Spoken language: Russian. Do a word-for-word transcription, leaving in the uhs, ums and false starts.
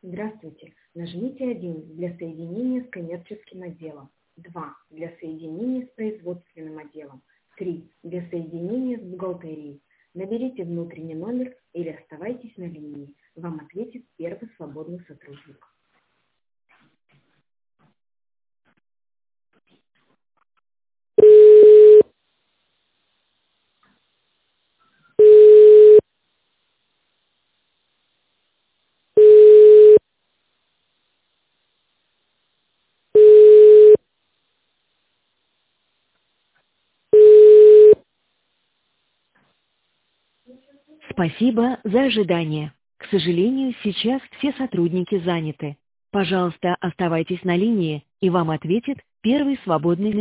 Здравствуйте. Нажмите один для соединения с коммерческим отделом, два для соединения с производственным отделом, три для соединения с бухгалтерией. Наберите внутренний номер или оставайтесь на линии. Вам ответит первый свободный сотрудник. Спасибо за ожидание. К сожалению, сейчас все сотрудники заняты. Пожалуйста, оставайтесь на линии, и вам ответит первый свободный